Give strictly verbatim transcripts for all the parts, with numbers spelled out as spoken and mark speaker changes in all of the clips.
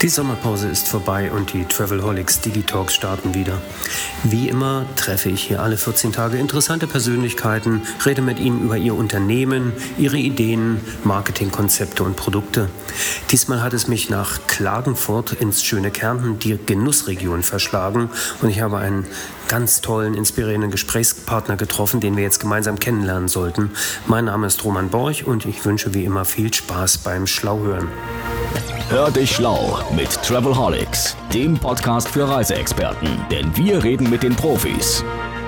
Speaker 1: Die Sommerpause ist vorbei und die Travelholics Digitalks starten wieder. Wie immer treffe ich hier alle vierzehn Tage interessante Persönlichkeiten, rede mit ihnen über ihr Unternehmen, ihre Ideen, Marketingkonzepte und Produkte. Diesmal hat es mich nach Klagenfurt ins schöne Kärnten, die Genussregion, verschlagen und ich habe einen ganz tollen, inspirierenden Gesprächspartner getroffen, den wir jetzt gemeinsam kennenlernen sollten. Mein Name ist Roman Borch und ich wünsche wie immer viel Spaß beim Schlauhören.
Speaker 2: Hör dich schlau mit Travelholics, dem Podcast für Reiseexperten, denn wir reden mit den Profis.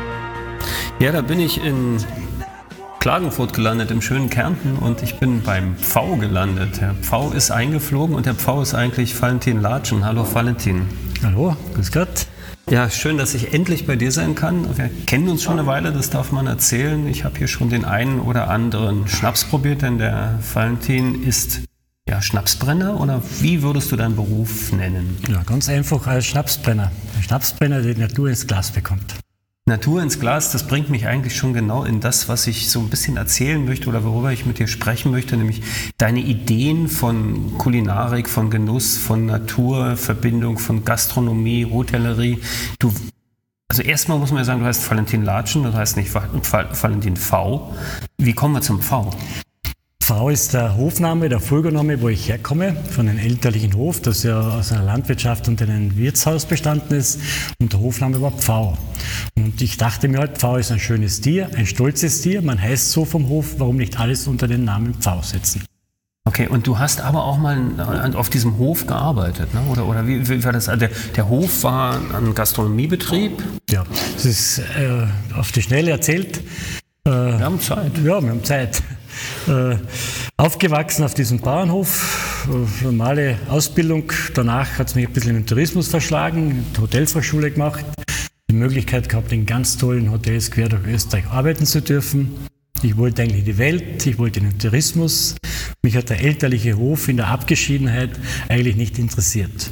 Speaker 1: Ja, da bin ich in Klagenfurt gelandet, im schönen Kärnten, und ich bin beim Pfau gelandet. Der Pfau ist eingeflogen und der Pfau ist eigentlich Valentin Latschen. Hallo Valentin.
Speaker 3: Hallo, grüß Gott.
Speaker 1: Ja, schön, dass ich endlich bei dir sein kann. Wir kennen uns schon eine Weile, das darf man erzählen. Ich habe hier schon den einen oder anderen Schnaps probiert, denn der Valentin ist ja Schnapsbrenner, oder wie würdest du deinen Beruf nennen?
Speaker 3: Ja, ganz einfach als Schnapsbrenner. Ein Schnapsbrenner, der die Natur ins Glas bekommt.
Speaker 1: Natur ins Glas, das bringt mich eigentlich schon genau in das, was ich so ein bisschen erzählen möchte oder worüber ich mit dir sprechen möchte, nämlich deine Ideen von Kulinarik, von Genuss, von Natur, Verbindung von Gastronomie, Hotellerie. Du, also erstmal muss man ja sagen, du heißt Valentin Latschen, das heißt nicht Valentin Pfau. Wie kommen wir zum Pfau?
Speaker 3: Pfau ist der Hofname, der Fulgername, wo ich herkomme, von einem elterlichen Hof, das ja aus einer Landwirtschaft und einem Wirtshaus bestanden ist, und der Hofname war Pfau. Und ich dachte mir halt, Pfau ist ein schönes Tier, ein stolzes Tier, man heißt so vom Hof, warum nicht alles unter den Namen Pfau setzen?
Speaker 1: Okay, und du hast aber auch mal auf diesem Hof gearbeitet, ne? Oder, oder wie, wie war das? Der, der Hof war ein Gastronomiebetrieb?
Speaker 3: Ja, das ist äh, auf die Schnelle erzählt. Äh,
Speaker 1: wir haben Zeit.
Speaker 3: Ja, wir haben Zeit. Äh, aufgewachsen auf diesem Bauernhof, äh, normale Ausbildung. Danach hat es mich ein bisschen in den Tourismus verschlagen, die Hotelfachschule gemacht, die Möglichkeit gehabt, in ganz tollen Hotels quer durch Österreich arbeiten zu dürfen. Ich wollte eigentlich die Welt, ich wollte den Tourismus. Mich hat der elterliche Hof in der Abgeschiedenheit eigentlich nicht interessiert.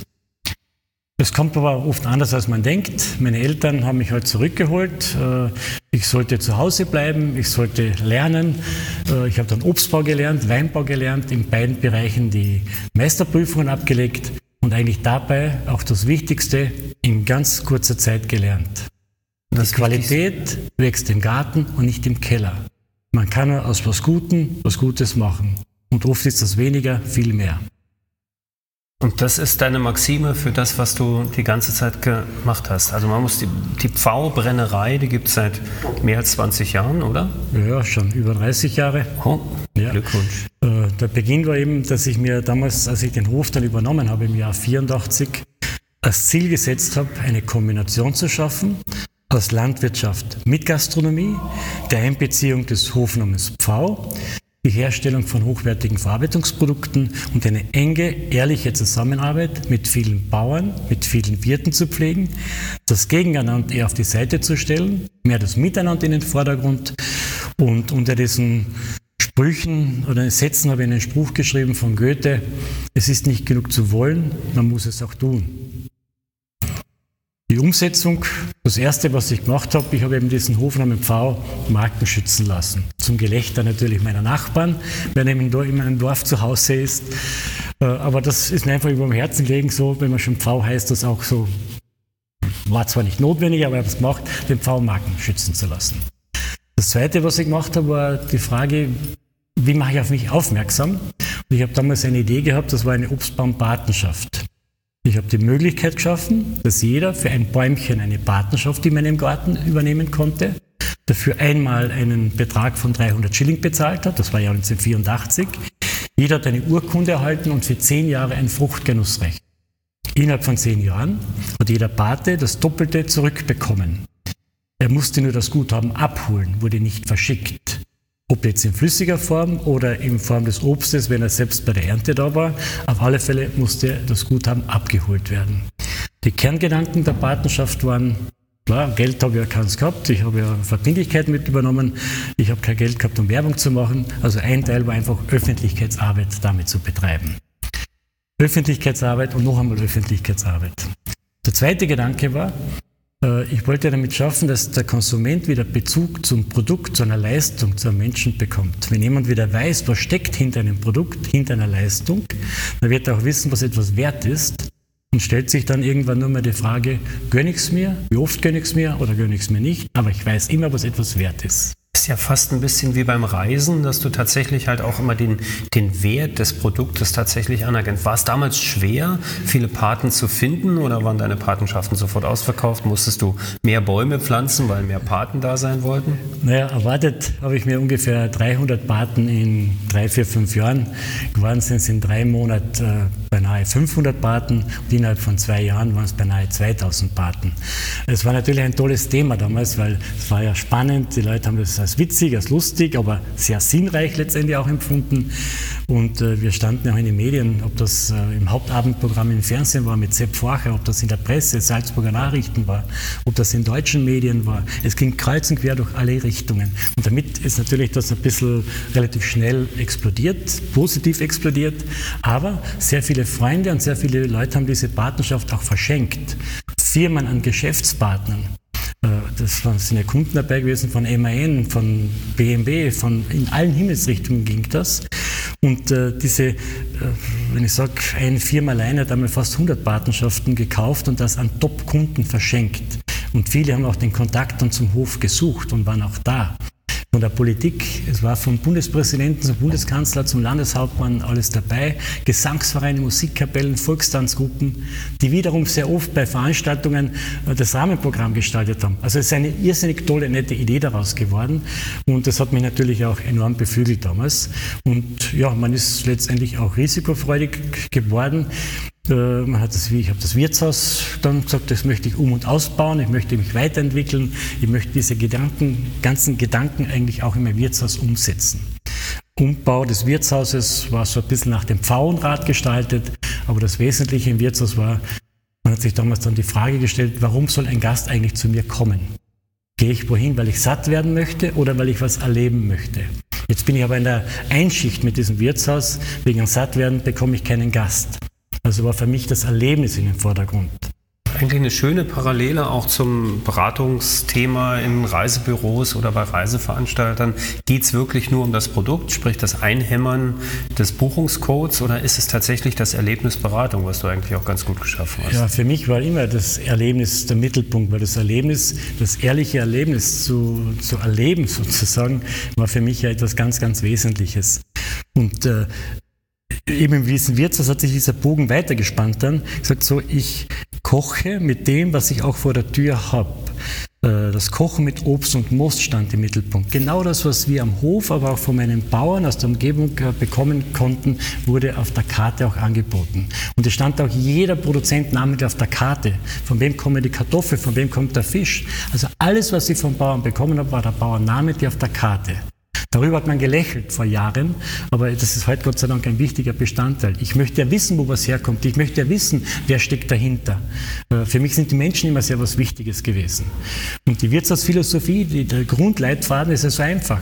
Speaker 3: Es kommt aber oft anders, als man denkt. Meine Eltern haben mich halt zurückgeholt. Ich sollte zu Hause bleiben, ich sollte lernen. Ich habe dann Obstbau gelernt, Weinbau gelernt, in beiden Bereichen die Meisterprüfungen abgelegt und eigentlich dabei auch das Wichtigste in ganz kurzer Zeit gelernt. Die Qualität wächst im Garten und nicht im Keller. Man kann aus was Gutem was Gutes machen. Und oft ist das weniger viel mehr.
Speaker 1: Und das ist deine Maxime für das, was du die ganze Zeit gemacht hast. Also man muss die, die Pfau-Brennerei, die gibt es seit mehr als zwanzig Jahren, oder?
Speaker 3: Ja, schon über dreißig Jahre.
Speaker 1: Oh,
Speaker 3: ja.
Speaker 1: Glückwunsch.
Speaker 3: Äh, der Beginn war eben, dass ich mir damals, als ich den Hof dann übernommen habe, im Jahr vierundachtzig, als Ziel gesetzt habe, eine Kombination zu schaffen aus Landwirtschaft mit Gastronomie, der Einbeziehung des Hofnamens Pfau, die Herstellung von hochwertigen Verarbeitungsprodukten und eine enge, ehrliche Zusammenarbeit mit vielen Bauern, mit vielen Wirten zu pflegen, das Gegeneinander eher auf die Seite zu stellen, mehr das Miteinander in den Vordergrund. Und unter diesen Sprüchen oder Sätzen habe ich einen Spruch geschrieben von Goethe: Es ist nicht genug zu wollen, man muss es auch tun. Die Umsetzung, das Erste, was ich gemacht habe, ich habe eben diesen Hofnamen Pfau Marken schützen lassen. Zum Gelächter natürlich meiner Nachbarn, wer in meinem Dorf zu Hause ist. Aber das ist mir einfach über dem Herzen gelegen, so, wenn man schon Pfau heißt, das auch so, war zwar nicht notwendig, aber ich habe es gemacht, den Pfau Marken schützen zu lassen. Das Zweite, was ich gemacht habe, war die Frage, wie mache ich auf mich aufmerksam? Und ich habe damals eine Idee gehabt, das war eine Obstbaumpatenschaft. Ich habe die Möglichkeit geschaffen, dass jeder für ein Bäumchen eine Patenschaft in meinem Garten übernehmen konnte, dafür einmal einen Betrag von dreihundert Schilling bezahlt hat, das war ja neunzehnhundertvierundachtzig. Jeder hat eine Urkunde erhalten und für zehn Jahre ein Fruchtgenussrecht. Innerhalb von zehn Jahren hat jeder Pate das Doppelte zurückbekommen. Er musste nur das Guthaben abholen, wurde nicht verschickt. Ob jetzt in flüssiger Form oder in Form des Obstes, wenn er selbst bei der Ernte da war. Auf alle Fälle musste das Guthaben abgeholt werden. Die Kerngedanken der Patenschaft waren, klar, Geld habe ich ja keins gehabt, ich habe ja Verbindlichkeiten mit übernommen, ich habe kein Geld gehabt, um Werbung zu machen. Also ein Teil war einfach Öffentlichkeitsarbeit damit zu betreiben. Öffentlichkeitsarbeit und noch einmal Öffentlichkeitsarbeit. Der zweite Gedanke war, ich wollte damit schaffen, dass der Konsument wieder Bezug zum Produkt, zu einer Leistung, zu einem Menschen bekommt. Wenn jemand wieder weiß, was steckt hinter einem Produkt, hinter einer Leistung, dann wird er auch wissen, was etwas wert ist und stellt sich dann irgendwann nur mal die Frage, gönne ich es mir, wie oft gönne ich es mir oder gönne ich es mir nicht, aber ich weiß immer, was etwas wert ist.
Speaker 1: Ist ja fast ein bisschen wie beim Reisen, dass du tatsächlich halt auch immer den, den Wert des Produktes tatsächlich anerkennst. War es damals schwer, viele Paten zu finden oder waren deine Patenschaften sofort ausverkauft? Musstest du mehr Bäume pflanzen, weil mehr Paten da sein wollten?
Speaker 3: Naja, erwartet habe ich mir ungefähr dreihundert Paten in drei, vier, fünf Jahren. Geworden sind es in drei Monaten äh, beinahe fünfhundert Paten und innerhalb von zwei Jahren waren es beinahe zweitausend Paten. Es war natürlich ein tolles Thema damals, weil es war ja spannend, die Leute haben das als witzig, als lustig, aber sehr sinnreich letztendlich auch empfunden. Und äh, wir standen auch in den Medien, ob das äh, im Hauptabendprogramm im Fernsehen war mit Sepp Forcher, ob das in der Presse, Salzburger Nachrichten war, ob das in deutschen Medien war. Es ging kreuz und quer durch alle Richtungen. Und damit ist natürlich das ein bisschen relativ schnell explodiert, positiv explodiert. Aber sehr viele Freunde und sehr viele Leute haben diese Patenschaft auch verschenkt. Firmen an Geschäftspartnern. Das sind ja Kunden dabei gewesen von M A N, von B M W, von, in allen Himmelsrichtungen ging das. Und äh, diese, äh, wenn ich sage, eine Firma alleine hat einmal fast hundert Patenschaften gekauft und das an Top-Kunden verschenkt. Und viele haben auch den Kontakt dann zum Hof gesucht und waren auch da. Von der Politik, es war vom Bundespräsidenten zum Bundeskanzler, zum Landeshauptmann alles dabei, Gesangsvereine, Musikkapellen, Volkstanzgruppen, die wiederum sehr oft bei Veranstaltungen das Rahmenprogramm gestaltet haben. Also es ist eine irrsinnig tolle, nette Idee daraus geworden und das hat mich natürlich auch enorm beflügelt damals. Und ja, man ist letztendlich auch risikofreudig geworden. Man hat das, ich habe das Wirtshaus dann gesagt, das möchte ich um- und ausbauen, ich möchte mich weiterentwickeln, ich möchte diese Gedanken, ganzen Gedanken eigentlich auch in mein Wirtshaus umsetzen. Umbau des Wirtshauses war so ein bisschen nach dem Pfauenrad gestaltet, aber das Wesentliche im Wirtshaus war, man hat sich damals dann die Frage gestellt, warum soll ein Gast eigentlich zu mir kommen? Gehe ich wohin, weil ich satt werden möchte oder weil ich was erleben möchte? Jetzt bin ich aber in der Einschicht mit diesem Wirtshaus, wegen dem Sattwerden bekomme ich keinen Gast. Also war für mich das Erlebnis in den Vordergrund.
Speaker 1: Eigentlich eine schöne Parallele auch zum Beratungsthema in Reisebüros oder bei Reiseveranstaltern. Geht es wirklich nur um das Produkt, sprich das Einhämmern des Buchungscodes, oder ist es tatsächlich das Erlebnis Beratung, was du eigentlich auch ganz gut geschaffen hast?
Speaker 3: Ja, für mich war immer das Erlebnis der Mittelpunkt, weil das Erlebnis, das ehrliche Erlebnis zu, zu erleben sozusagen, war für mich ja etwas ganz, ganz Wesentliches. Und äh, eben im Wiesen Wirtshaus hat sich dieser Bogen weitergespannt dann. Ich gesagt so, ich koche mit dem, was ich auch vor der Tür habe. Das Kochen mit Obst und Most stand im Mittelpunkt. Genau das, was wir am Hof, aber auch von meinen Bauern aus der Umgebung bekommen konnten, wurde auf der Karte auch angeboten. Und es stand auch jeder Produzent namentlich auf der Karte. Von wem kommen die Kartoffeln, von wem kommt der Fisch. Also alles, was ich vom Bauern bekommen habe, war der Bauer namentlich auf der Karte. Darüber hat man gelächelt vor Jahren, aber das ist heute Gott sei Dank ein wichtiger Bestandteil. Ich möchte ja wissen, wo was herkommt. Ich möchte ja wissen, wer steckt dahinter. Für mich sind die Menschen immer sehr was Wichtiges gewesen. Und die Wirtshausphilosophie, die, der Grundleitfaden ist ja so einfach.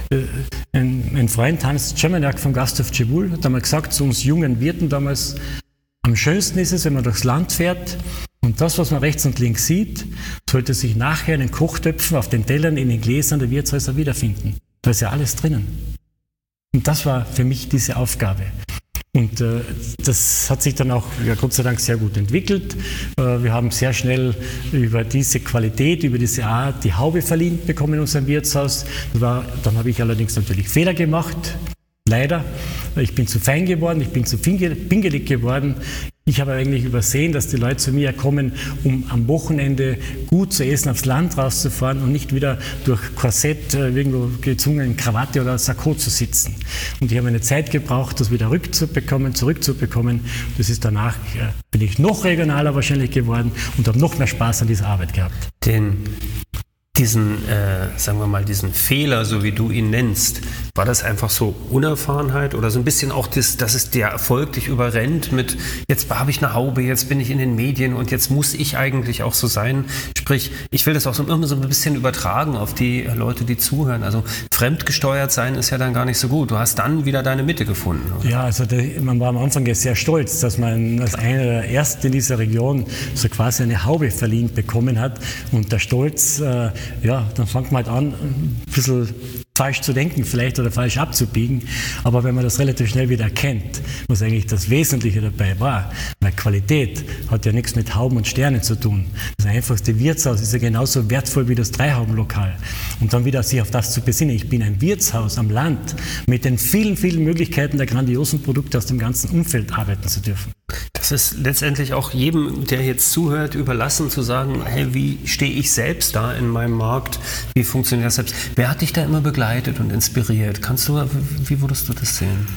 Speaker 3: Ein, ein Freund, Hans Czemeniak vom Gasthof Cebul, hat einmal gesagt zu uns jungen Wirten damals, am schönsten ist es, wenn man durchs Land fährt und das, was man rechts und links sieht, sollte sich nachher in den Kochtöpfen, auf den Tellern, in den Gläsern der Wirtshäuser wiederfinden. Da ist ja alles drinnen. Und das war für mich diese Aufgabe. Und äh, das hat sich dann auch, ja, Gott sei Dank, sehr gut entwickelt. Äh, wir haben sehr schnell über diese Qualität, über diese Art die Haube verliehen bekommen in unserem Wirtshaus. Das war, dann habe ich allerdings natürlich Fehler gemacht. Leider. Ich bin zu fein geworden, ich bin zu pingelig geworden. Ich habe eigentlich übersehen, dass die Leute zu mir kommen, um am Wochenende gut zu essen, aufs Land rauszufahren und nicht wieder durch Korsett, irgendwo gezwungen, in Krawatte oder Sakko zu sitzen. Und ich habe eine Zeit gebraucht, das wieder rückzubekommen, zurückzubekommen. Das ist danach, ja, bin ich noch regionaler wahrscheinlich geworden und habe noch mehr Spaß an dieser Arbeit gehabt.
Speaker 1: Den Diesen, äh, sagen wir mal, diesen Fehler, so wie du ihn nennst, war das einfach so Unerfahrenheit oder so ein bisschen auch, das, dass es der Erfolg dich überrennt mit, jetzt habe ich eine Haube, jetzt bin ich in den Medien und jetzt muss ich eigentlich auch so sein. Sprich, ich will das auch so immer so ein bisschen übertragen auf die Leute, die zuhören. Also fremdgesteuert sein ist ja dann gar nicht so gut. Du hast dann wieder deine Mitte gefunden, oder?
Speaker 3: Ja, also der, man war am Anfang sehr stolz, dass man als einer der Ersten in dieser Region so quasi eine Haube verliehen bekommen hat und der Stolz, äh, ja, dann fängt man halt an, ein bisschen falsch zu denken vielleicht oder falsch abzubiegen, aber wenn man das relativ schnell wieder erkennt, was eigentlich das Wesentliche dabei war, weil Qualität hat ja nichts mit Hauben und Sternen zu tun. Das einfachste Wirtshaus ist ja genauso wertvoll wie das Dreihaubenlokal. Und dann wieder sich auf das zu besinnen, ich bin ein Wirtshaus am Land mit den vielen, vielen Möglichkeiten der grandiosen Produkte aus dem ganzen Umfeld arbeiten zu dürfen.
Speaker 1: Das ist letztendlich auch jedem, der jetzt zuhört, überlassen zu sagen, hey, wie stehe ich selbst da in meinem Markt? Wie funktioniert das selbst? Wer hat dich da immer begleitet und inspiriert? Kannst du, wie würdest du das sehen?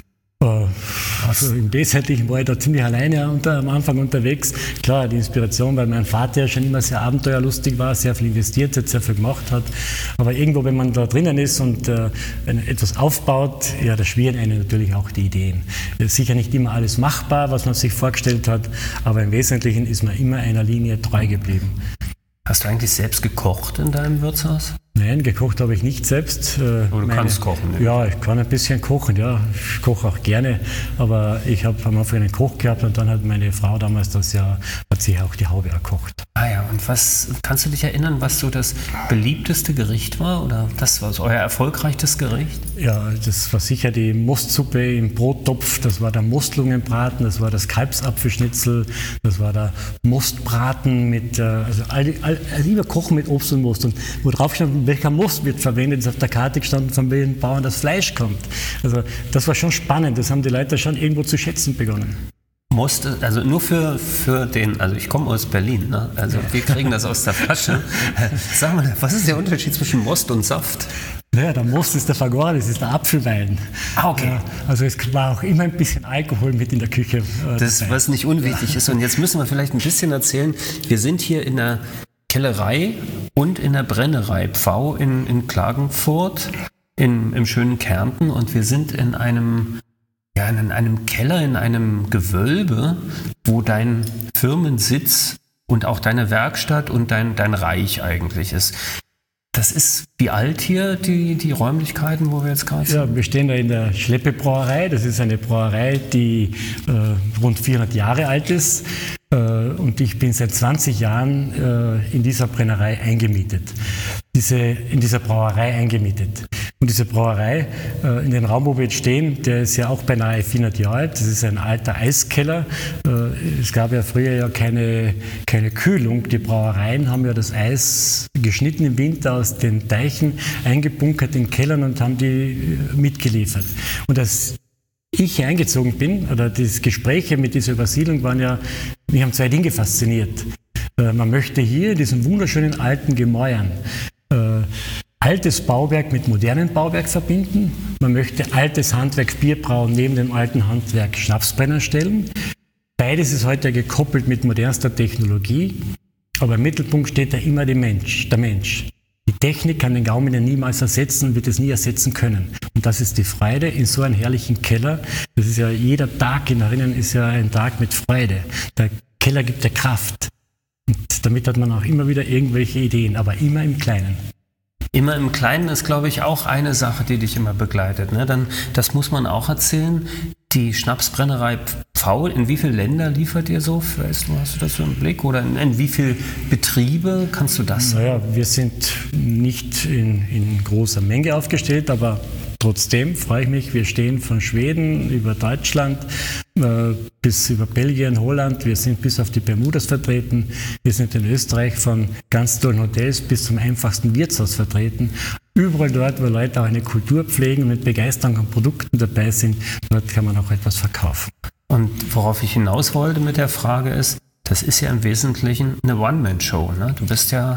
Speaker 3: Also im Wesentlichen war ich da ziemlich alleine unter, am Anfang unterwegs. Klar, die Inspiration, weil mein Vater ja schon immer sehr abenteuerlustig war, sehr viel investiert hat, sehr viel gemacht hat. Aber irgendwo, wenn man da drinnen ist und äh, etwas aufbaut, ja, da schwirren einem natürlich auch die Ideen. Ist sicher nicht immer alles machbar, was man sich vorgestellt hat, aber im Wesentlichen ist man immer einer Linie treu geblieben.
Speaker 1: Hast du eigentlich selbst gekocht in deinem Wirtshaus?
Speaker 3: Nein, gekocht habe ich nicht selbst. Äh,
Speaker 1: aber du meine, kannst kochen, ne?
Speaker 3: Ja, ich kann ein bisschen kochen, ja. Ich koche auch gerne, aber ich habe am Anfang einen Koch gehabt und dann hat meine Frau damals das ja, hat sich auch die Haube erkocht.
Speaker 1: Ah ja, und was, kannst du dich erinnern, was so das beliebteste Gericht war oder das war euer erfolgreichstes Gericht?
Speaker 3: Ja, das war sicher die Mostsuppe im Brottopf, das war der Mostlungenbraten, das war das Kalbsapfelschnitzel, das war der Mostbraten mit, also, all, all, also immer Kochen mit Obst und Most und wo drauf stand, welcher Most wird verwendet, ist auf der Karte gestanden, von welchen Bauern das Fleisch kommt. Also das war schon spannend, das haben die Leute schon irgendwo zu schätzen begonnen.
Speaker 1: Most, also nur für, für den, also ich komme aus Berlin, ne? Also wir kriegen das aus der Flasche. Sag mal, was ist der Unterschied zwischen Most und Saft?
Speaker 3: Ja, der Most ist der Vergoren, das ist der Apfelwein.
Speaker 1: Ah, okay.
Speaker 3: Ja, also es war auch immer ein bisschen Alkohol mit in der Küche. Äh,
Speaker 1: das, was nicht unwichtig ist. Und jetzt müssen wir vielleicht ein bisschen erzählen, wir sind hier in der Kellerei und in der Brennerei Pfau in, in Klagenfurt, in, im schönen Kärnten und wir sind in einem, ja, in einem Keller, in einem Gewölbe, wo dein Firmensitz und auch deine Werkstatt und dein, dein Reich eigentlich ist. Das ist wie alt hier, die, die Räumlichkeiten, wo wir jetzt gerade sind?
Speaker 3: Ja, wir stehen da in der Schleppe-Brauerei. Das ist eine Brauerei, die äh, rund vierhundert Jahre alt ist. Äh, und ich bin seit zwanzig Jahren äh, in dieser Brennerei eingemietet. Diese, in dieser Brauerei eingemietet. Und diese Brauerei, äh, in dem Raum, wo wir jetzt stehen, der ist ja auch beinahe vierhundert Jahre alt. Das ist ein alter Eiskeller. Äh, es gab ja früher ja keine, keine Kühlung. Die Brauereien haben ja das Eis geschnitten im Winter aus den Teichen, eingebunkert in Kellern und haben die äh, mitgeliefert. Und als ich hier eingezogen bin, oder die Gespräche mit dieser Übersiedlung waren ja, mich haben zwei Dinge fasziniert. Äh, man möchte hier in diesen wunderschönen alten Gemäuern äh, altes Bauwerk mit modernem Bauwerk verbinden. Man möchte altes Handwerk Bierbrauen neben dem alten Handwerk Schnapsbrenner stellen. Beides ist heute gekoppelt mit modernster Technologie, aber im Mittelpunkt steht da immer der Mensch, der Mensch. Die Technik kann den Gaumen ja niemals ersetzen und wird es nie ersetzen können. Und das ist die Freude in so einem herrlichen Keller. Das ist ja jeder Tag in Erinnern ist ja ein Tag mit Freude. Der Keller gibt ja Kraft. Und damit hat man auch immer wieder irgendwelche Ideen, aber immer im Kleinen.
Speaker 1: Immer im Kleinen ist, glaube ich, auch eine Sache, die dich immer begleitet. Ne? Dann, das muss man auch erzählen. Die Schnapsbrennerei Pfau, in wie viele Länder liefert ihr so? Weißt du, hast du das so im Blick? Oder in, in wie viele Betriebe? Kannst du das sagen?
Speaker 3: Naja, wir sind nicht in, in großer Menge aufgestellt, aber trotzdem freue ich mich, wir stehen von Schweden über Deutschland äh, bis über Belgien, Holland, wir sind bis auf die Bermudas vertreten, wir sind in Österreich von ganz tollen Hotels bis zum einfachsten Wirtshaus vertreten. Überall dort, wo Leute auch eine Kultur pflegen und mit Begeisterung an Produkten dabei sind, dort kann man auch etwas verkaufen.
Speaker 1: Und worauf ich hinaus wollte mit der Frage ist, das ist ja im Wesentlichen eine One-Man-Show. Ne? Du bist ja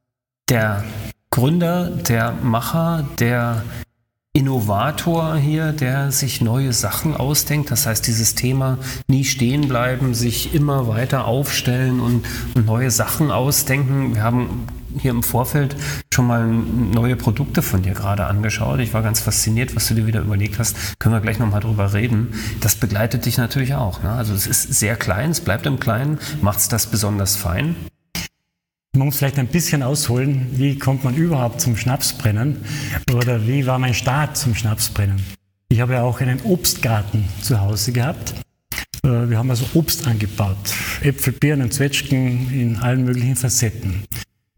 Speaker 1: der Gründer, der Macher, der Innovator hier, der sich neue Sachen ausdenkt. Das heißt, dieses Thema nie stehen bleiben, sich immer weiter aufstellen und, und neue Sachen ausdenken. Wir haben hier im Vorfeld schon mal neue Produkte von dir gerade angeschaut. Ich war ganz fasziniert, was du dir wieder überlegt hast. Können wir gleich nochmal drüber reden. Das begleitet dich natürlich auch. Ne? Also es ist sehr klein, es bleibt im Kleinen. Macht es das besonders fein?
Speaker 3: Man muss vielleicht ein bisschen ausholen, wie kommt man überhaupt zum Schnapsbrennen oder wie war mein Start zum Schnapsbrennen. Ich habe ja auch einen Obstgarten zu Hause gehabt. Wir haben also Obst angebaut, Äpfel, Birnen, Zwetschgen in allen möglichen Facetten. Und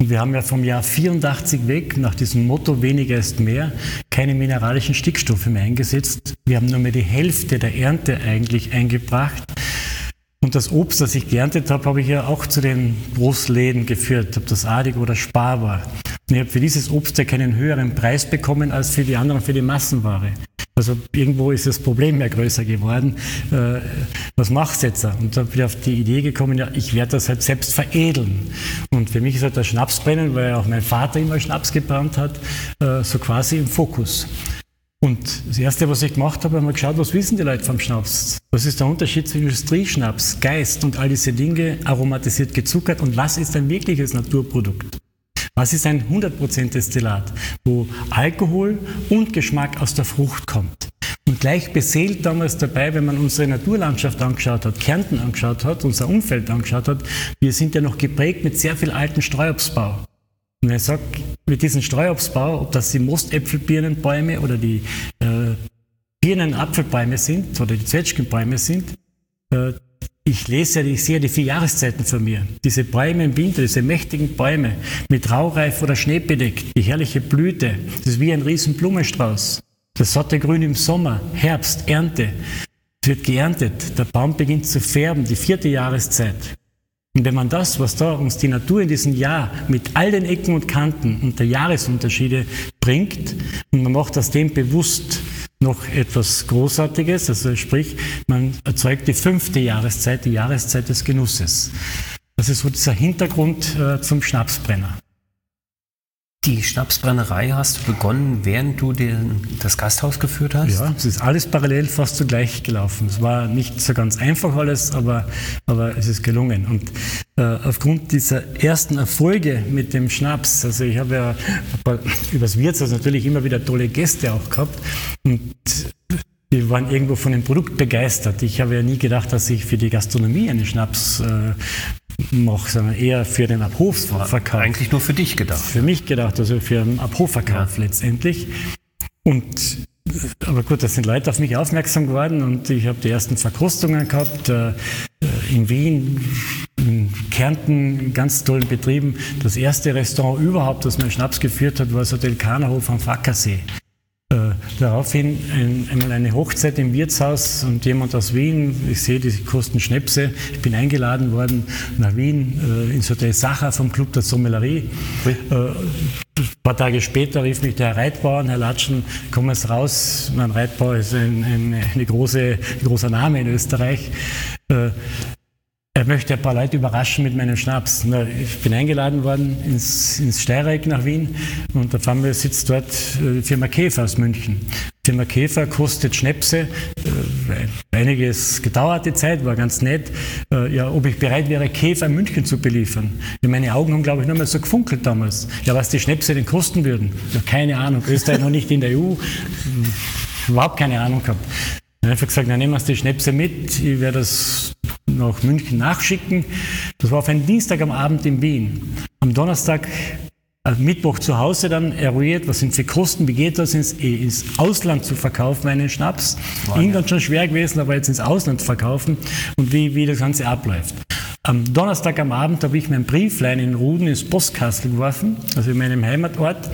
Speaker 3: Und wir haben ja vom Jahr vierundachtzig weg, nach diesem Motto weniger ist mehr, keine mineralischen Stickstoffe mehr eingesetzt. Wir haben nur mehr die Hälfte der Ernte eigentlich eingebracht. Und das Obst, das ich geerntet habe, habe ich ja auch zu den Großläden geführt, ob das Adig oder Spar war. Und ich habe für dieses Obst ja keinen höheren Preis bekommen als für die anderen, für die Massenware. Also irgendwo ist das Problem ja größer geworden. Äh, was machst du jetzt? Und da bin ich auf die Idee gekommen, ja, ich werde das halt selbst veredeln. Und für mich ist halt das Schnapsbrennen, weil auch mein Vater immer Schnaps gebrannt hat, äh, so quasi im Fokus. Und das Erste, was ich gemacht habe, habe ich geschaut, was wissen die Leute vom Schnaps? Was ist der Unterschied zwischen Industrieschnaps, Geist und all diese Dinge, aromatisiert gezuckert, und was ist ein wirkliches Naturprodukt? Was ist ein hundert Prozent Destillat, wo Alkohol und Geschmack aus der Frucht kommt? Und gleich beseelt damals dabei, wenn man unsere Naturlandschaft angeschaut hat, Kärnten angeschaut hat, unser Umfeld angeschaut hat, wir sind ja noch geprägt mit sehr viel alten Streuobstbau. Und wenn ich sage, mit diesem Streuobstbau, ob das die Mostäpfelbirnenbäume oder die äh, Birnenapfelbäume sind oder die Zwetschgenbäume sind, äh, ich lese ja, ich sehe die vier Jahreszeiten von mir. Diese Bäume im Winter, diese mächtigen Bäume mit Raureif oder Schnee bedeckt, die herrliche Blüte, das ist wie ein riesen Blumenstrauß. Das satte Grün im Sommer, Herbst, Ernte. Es wird geerntet, der Baum beginnt zu färben, die vierte Jahreszeit. Und wenn man das, was da uns die Natur in diesem Jahr mit all den Ecken und Kanten und der Jahresunterschiede bringt, und man macht aus dem bewusst noch etwas Großartiges, also sprich, man erzeugt die fünfte Jahreszeit, die Jahreszeit des Genusses. Das ist so dieser Hintergrund äh, zum Schnapsbrenner.
Speaker 1: Die Schnapsbrennerei hast du begonnen, während du den, das Gasthaus geführt hast?
Speaker 3: Ja, es ist alles parallel fast zugleich gelaufen. Es war nicht so ganz einfach alles, aber, aber es ist gelungen. Und äh, aufgrund dieser ersten Erfolge mit dem Schnaps, also ich habe ja übers Wirtshaus natürlich immer wieder tolle Gäste auch gehabt, und die waren irgendwo von dem Produkt begeistert. Ich habe ja nie gedacht, dass ich für die Gastronomie einen Schnaps äh, mache, sondern eher für den Abhofverkauf.
Speaker 1: Eigentlich nur für dich gedacht.
Speaker 3: Für mich gedacht, also für den Abhofverkauf ja. letztendlich. Und, aber gut, da sind Leute auf mich aufmerksam geworden, und ich habe die ersten Verkostungen gehabt, äh, in Wien, in Kärnten, in ganz tollen Betrieben. Das erste Restaurant überhaupt, das mein Schnaps geführt hat, war das Hotel Kanahof am Fackersee. Äh, daraufhin ein, einmal eine Hochzeit im Wirtshaus, und jemand aus Wien, ich sehe, die kosten Schnäpse, ich bin eingeladen worden nach Wien äh, ins Hotel Sacher vom Club der Sommellerie. Äh, ein paar Tage später rief mich der Herr Reitbauer, Herr Latschen, kommen Sie raus, mein Reitbauer ist ein, ein, eine große, ein großer Name in Österreich. Äh, Er möchte ein paar Leute überraschen mit meinem Schnaps. Ich bin eingeladen worden ins, ins Steireck nach Wien, und auf einmal sitzt dort die Firma Käfer aus München. Die Firma Käfer kostet Schnäpse. Einiges gedauert die Zeit, war ganz nett. Ja, ob ich bereit wäre, Käfer in München zu beliefern. Ja, meine Augen haben, glaube ich, nur mal so gefunkelt damals. Ja, was die Schnäpse denn kosten würden? Ja, keine Ahnung. Österreich noch nicht in der E U. Überhaupt keine Ahnung gehabt. Ich habe einfach gesagt, na, nehmen wir die Schnäpse mit. Ich werde das nach München nachschicken. Das war auf einen Dienstag am Abend in Wien. Am Donnerstag, am Mittwoch zu Hause dann eruiert, was sind für Kosten, wie geht das ins, ins Ausland zu verkaufen, einen Schnaps. Wow. England schon schwer gewesen, aber jetzt ins Ausland verkaufen, und wie, wie das Ganze abläuft. Am Donnerstag am Abend habe ich mein Brieflein in Ruden ins Postkastel geworfen, also in meinem Heimatort.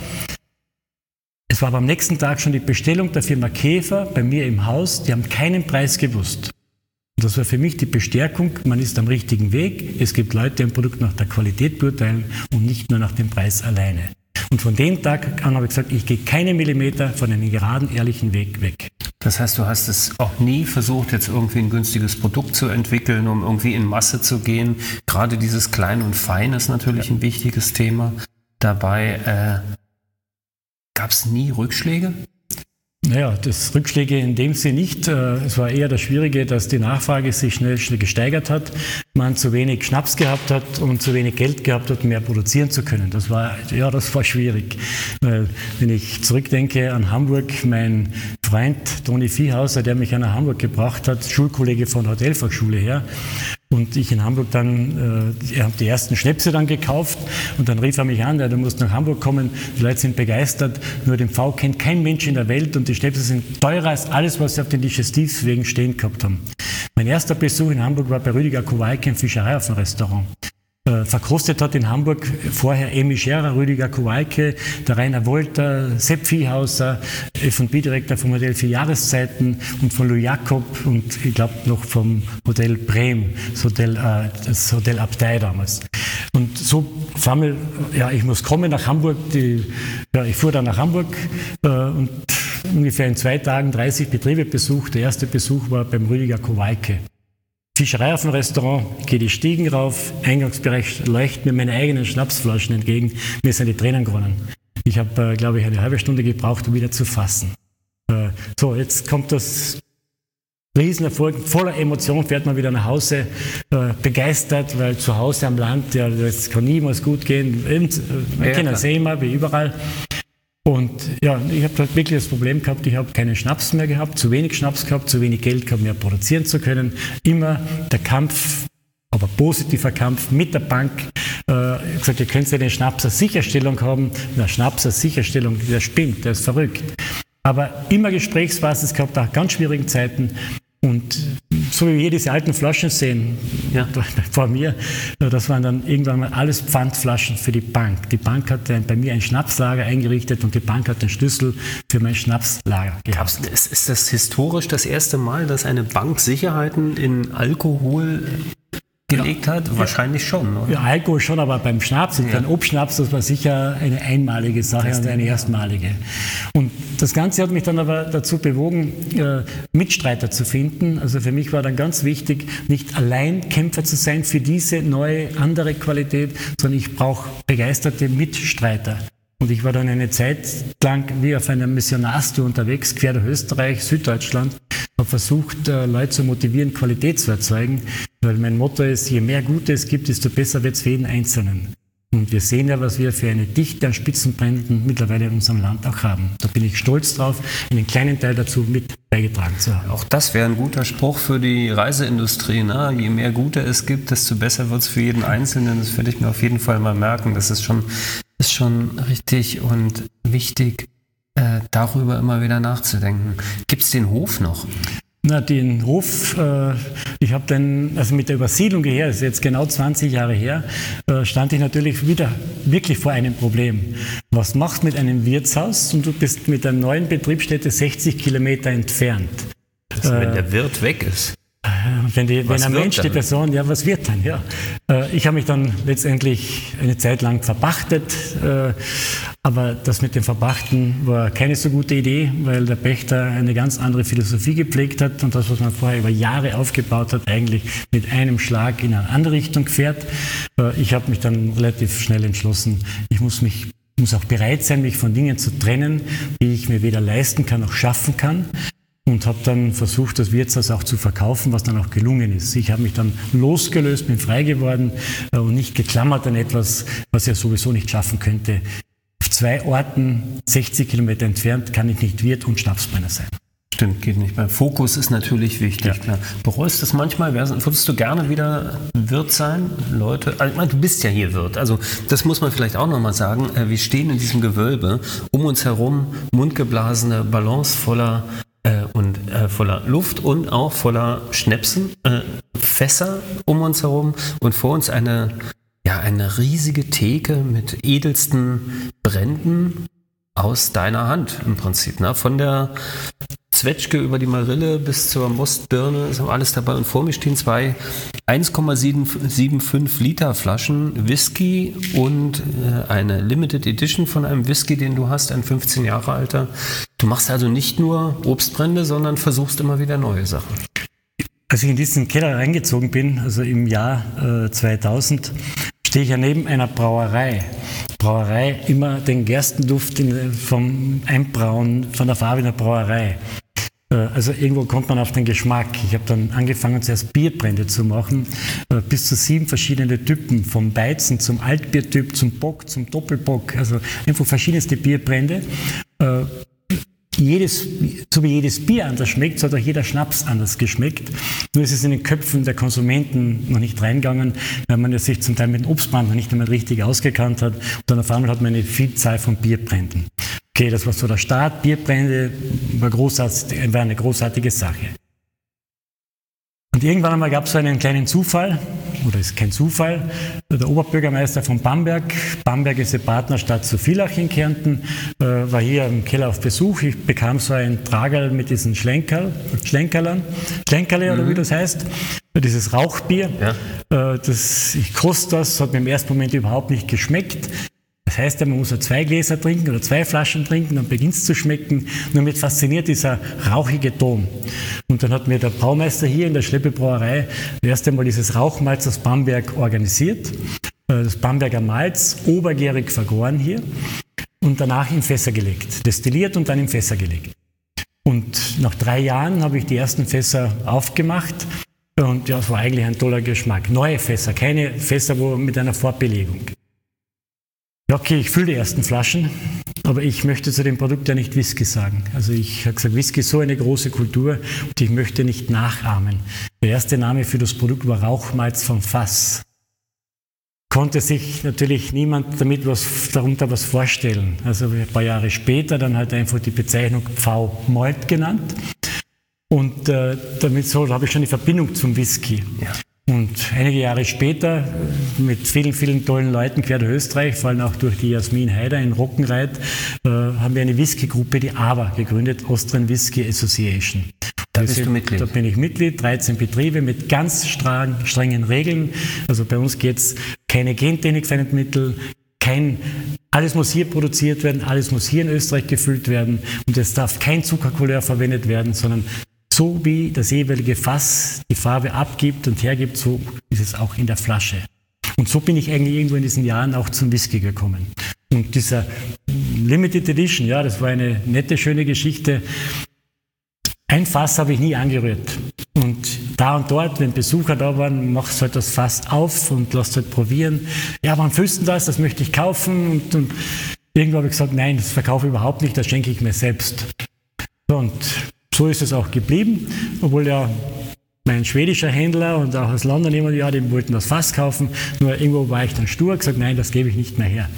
Speaker 3: Es war aber am nächsten Tag schon die Bestellung der Firma Käfer bei mir im Haus, die haben keinen Preis gewusst. Und das war für mich die Bestärkung, man ist am richtigen Weg. Es gibt Leute, die ein Produkt nach der Qualität beurteilen und nicht nur nach dem Preis alleine. Und von dem Tag an habe ich gesagt, ich gehe keine Millimeter von einem geraden, ehrlichen Weg weg.
Speaker 1: Das heißt, du hast es auch nie versucht, jetzt irgendwie ein günstiges Produkt zu entwickeln, um irgendwie in Masse zu gehen. Gerade dieses Klein und Fein ist natürlich ja. ein wichtiges Thema. Dabei äh, gab es nie Rückschläge?
Speaker 3: Naja, das Rückschläge in dem Sinne nicht. Es war eher das Schwierige, dass die Nachfrage sich schnell, schnell gesteigert hat, man zu wenig Schnaps gehabt hat und zu wenig Geld gehabt hat, mehr produzieren zu können. Das war, ja, das war schwierig. Weil, wenn ich zurückdenke an Hamburg, mein Freund Toni Viehhauser, der mich nach Hamburg gebracht hat, Schulkollege von der Hotelfachschule her, und ich in Hamburg dann, äh, ich habe die ersten Schnäpse dann gekauft, und dann rief er mich an, ja, du musst nach Hamburg kommen, die Leute sind begeistert, nur den V kennt kein Mensch in der Welt, und die Schnäpse sind teurer als alles, was sie auf den Digestivwegen stehen gehabt haben. Mein erster Besuch in Hamburg war bei Rüdiger Kowalke im Fischereihafen-Restaurant. äh, verkostet hat in Hamburg. Vorher Emi Scherer, Rüdiger Kowalke, der Rainer Wolter, Sepp Viehhauser, F und B-Direktor vom Hotel Vier Jahreszeiten und von Louis Jakob und ich glaube noch vom Hotel Brehm, das Hotel, äh, das Hotel Abtei damals. Und so vor allem, ja, ich muss kommen nach Hamburg. Die, ja, ich fuhr dann nach Hamburg äh, und ungefähr in zwei Tagen dreißig Betriebe besucht. Der erste Besuch war beim Rüdiger Kowalke. Fischerei auf dem Restaurant, ich gehe die Stiegen rauf, Eingangsbereich leuchten mir meine eigenen Schnapsflaschen entgegen. Mir sind die Tränen geronnen. Ich habe, äh, glaube ich, eine halbe Stunde gebraucht, um wieder zu fassen. Äh, so, jetzt kommt das Riesenerfolg, voller Emotion fährt man wieder nach Hause, äh, begeistert, weil zu Hause am Land, ja, das kann niemals gut gehen. Und, äh, man ja, kennt das eh immer, wie überall. Und ja, ich habe halt wirklich das Problem gehabt, ich habe keinen Schnaps mehr gehabt, zu wenig Schnaps gehabt, zu wenig Geld gehabt, mehr produzieren zu können. Immer der Kampf, aber positiver Kampf mit der Bank. Äh, ich gesagt, ihr könnt ja den Schnaps als Sicherstellung haben. Der Schnaps als Sicherstellung, der spinnt, der ist verrückt. Aber immer Gesprächsbasis gehabt, auch ganz schwierigen Zeiten. Und so wie wir hier diese alten Flaschen sehen, ja, vor mir, das waren dann irgendwann mal alles Pfandflaschen für die Bank. Die Bank hat bei mir ein Schnapslager eingerichtet und die Bank hat den Schlüssel für mein Schnapslager gehabt.
Speaker 1: Ist das historisch das erste Mal, dass eine Bank Sicherheiten in Alkohol gelegt hat? Ja. Wahrscheinlich schon, oder?
Speaker 3: Ja, Alkohol schon, aber beim Schnaps und ja. beim Obstschnaps, das war sicher eine einmalige Sache und eine erstmalige. Und das Ganze hat mich dann aber dazu bewogen, äh, Mitstreiter zu finden. Also für mich war dann ganz wichtig, nicht allein Kämpfer zu sein für diese neue, andere Qualität, sondern ich brauche begeisterte Mitstreiter. Und ich war dann eine Zeit lang wie auf einer Missionarstour unterwegs, quer durch Österreich, Süddeutschland, habe versucht, Leute zu motivieren, Qualität zu erzeugen, weil mein Motto ist, je mehr Gute es gibt, desto besser wird es für jeden Einzelnen. Und wir sehen ja, was wir für eine Dichte an Spitzenbränden mittlerweile in unserem Land auch haben. Da bin ich stolz drauf, einen kleinen Teil dazu mit beigetragen zu haben.
Speaker 1: Auch das wäre ein guter Spruch für die Reiseindustrie. Ne? Je mehr Gute es gibt, desto besser wird es für jeden Einzelnen. Das werde ich mir auf jeden Fall mal merken. Das ist schon, ist schon richtig und wichtig, äh, darüber immer wieder nachzudenken. Gibt es den Hof noch?
Speaker 3: Na, den Hof, äh, ich habe dann, also mit der Übersiedlung hierher, das ist jetzt genau zwanzig Jahre her, äh, stand ich natürlich wieder wirklich vor einem Problem. Was machst du mit einem Wirtshaus und du bist mit der neuen Betriebsstätte sechzig Kilometer entfernt?
Speaker 1: Also, wenn der Wirt weg ist.
Speaker 3: Wenn, die, wenn ein Mensch, dann? die Person, ja, was wird dann? Ja. Ich habe mich dann letztendlich eine Zeit lang verpachtet, aber das mit dem Verpachten war keine so gute Idee, weil der Pächter eine ganz andere Philosophie gepflegt hat und das, was man vorher über Jahre aufgebaut hat, eigentlich mit einem Schlag in eine andere Richtung fährt. Ich habe mich dann relativ schnell entschlossen, ich muss mich muss auch bereit sein, mich von Dingen zu trennen, die ich mir weder leisten kann noch schaffen kann. Und habe dann versucht, das Wirtshaus auch zu verkaufen, was dann auch gelungen ist. Ich habe mich dann losgelöst, bin frei geworden äh, und nicht geklammert an etwas, was ich sowieso nicht schaffen könnte. Auf zwei Orten, sechzig Kilometer entfernt, kann ich nicht Wirt und Schnapsbrenner sein.
Speaker 1: Stimmt, geht nicht. Beim Fokus ist natürlich wichtig. Ja. Klar. Bereust du das manchmal? Würdest du gerne wieder Wirt sein? Leute, also, ich meine, du bist ja hier Wirt. Also das muss man vielleicht auch nochmal sagen. Wir stehen in diesem Gewölbe, um uns herum mundgeblasene Ballons voller Äh, und äh, voller Luft und auch voller Schnäpsen, äh, Fässer um uns herum und vor uns eine, ja, eine riesige Theke mit edelsten Bränden aus deiner Hand im Prinzip. Ne? Von der Zwetschge über die Marille bis zur Mostbirne ist alles dabei und vor mir stehen zwei eins Komma fünfundsiebzig Liter Flaschen Whisky und äh, eine Limited Edition von einem Whisky, den du hast, ein fünfzehn Jahre alter. Du machst also nicht nur Obstbrände, sondern versuchst immer wieder neue Sachen.
Speaker 3: Als ich in diesen Keller reingezogen bin, also im Jahr äh, zweitausend, stehe ich ja neben einer Brauerei. Brauerei, immer den Gerstenduft in, vom Einbrauen, von der Farbe in der Brauerei. Also irgendwo kommt man auf den Geschmack. Ich habe dann angefangen, zuerst Bierbrände zu machen, bis zu sieben verschiedene Typen, vom Weizen zum Altbiertyp, zum Bock, zum Doppelbock, also einfach verschiedenste Bierbrände. Jedes, so wie jedes Bier anders schmeckt, so hat auch jeder Schnaps anders geschmeckt. Nur ist es in den Köpfen der Konsumenten noch nicht reingegangen, weil man sich zum Teil mit dem Obstbrand noch nicht einmal richtig ausgekannt hat. Und dann auf einmal hat man eine Vielzahl von Bierbränden. Okay, das war so der Start. Bierbrände war, großartig, war eine großartige Sache. Und irgendwann einmal gab es so einen kleinen Zufall. oder ist kein Zufall, der Oberbürgermeister von Bamberg, Bamberg ist eine Partnerstadt zu Villach in Kärnten, äh, war hier im Keller auf Besuch. Ich bekam so ein Tragerl mit diesen Schlenkerl, Schlenkerlern, Schlenkerle oder mhm. wie das heißt, dieses Rauchbier. Ja. Äh, das, ich koste das, hat mir im ersten Moment überhaupt nicht geschmeckt. Das heißt ja, man muss ja zwei Gläser trinken oder zwei Flaschen trinken, dann beginnt es zu schmecken. Nur mich fasziniert dieser rauchige Ton. Und dann hat mir der Braumeister hier in der Schleppebrauerei das erste Mal dieses Rauchmalz aus Bamberg organisiert. Das Bamberger Malz, obergärig vergoren hier und danach in Fässer gelegt. Destilliert und dann in Fässer gelegt. Und nach drei Jahren habe ich die ersten Fässer aufgemacht. Und ja, es war eigentlich ein toller Geschmack. Neue Fässer, keine Fässer wo mit einer Vorbelegung. Okay, ich fülle die ersten Flaschen, aber ich möchte zu dem Produkt ja nicht Whisky sagen. Also ich habe gesagt, Whisky ist so eine große Kultur und ich möchte nicht nachahmen. Der erste Name für das Produkt war Rauchmalz vom Fass. Konnte sich natürlich niemand damit was, darunter was vorstellen. Also ein paar Jahre später dann halt einfach die Bezeichnung Pfau-Malt genannt. Und äh, damit so habe ich schon die Verbindung zum Whisky. Ja. Und einige Jahre später, mit vielen, vielen tollen Leuten quer durch Österreich, vor allem auch durch die Jasmin Haider in Rockenreit, äh, haben wir eine Whisky-Gruppe, die A W A, gegründet, Austrian Whisky Association.
Speaker 1: Da bist du Mitglied?
Speaker 3: Da bin ich Mitglied, dreizehn Betriebe mit ganz streng, strengen Regeln. Also bei uns geht es keine Gentechnikvermittel, kein, alles muss hier produziert werden, alles muss hier in Österreich gefüllt werden und es darf kein Zuckercouleur verwendet werden, sondern so wie das jeweilige Fass die Farbe abgibt und hergibt, so ist es auch in der Flasche. Und so bin ich eigentlich irgendwo in diesen Jahren auch zum Whisky gekommen. Und dieser Limited Edition, ja, das war eine nette, schöne Geschichte. Ein Fass habe ich nie angerührt. Und da und dort, wenn Besucher da waren, machst du halt das Fass auf und lässt halt probieren. Ja, wann füllst du das? Das möchte ich kaufen. Und, und irgendwo habe ich gesagt, nein, das verkaufe ich überhaupt nicht, das schenke ich mir selbst. Und so ist es auch geblieben, obwohl ja mein schwedischer Händler und auch aus London jemand, ja, die wollten das Fass kaufen, nur irgendwo war ich dann stur, gesagt, nein, das gebe ich nicht mehr her.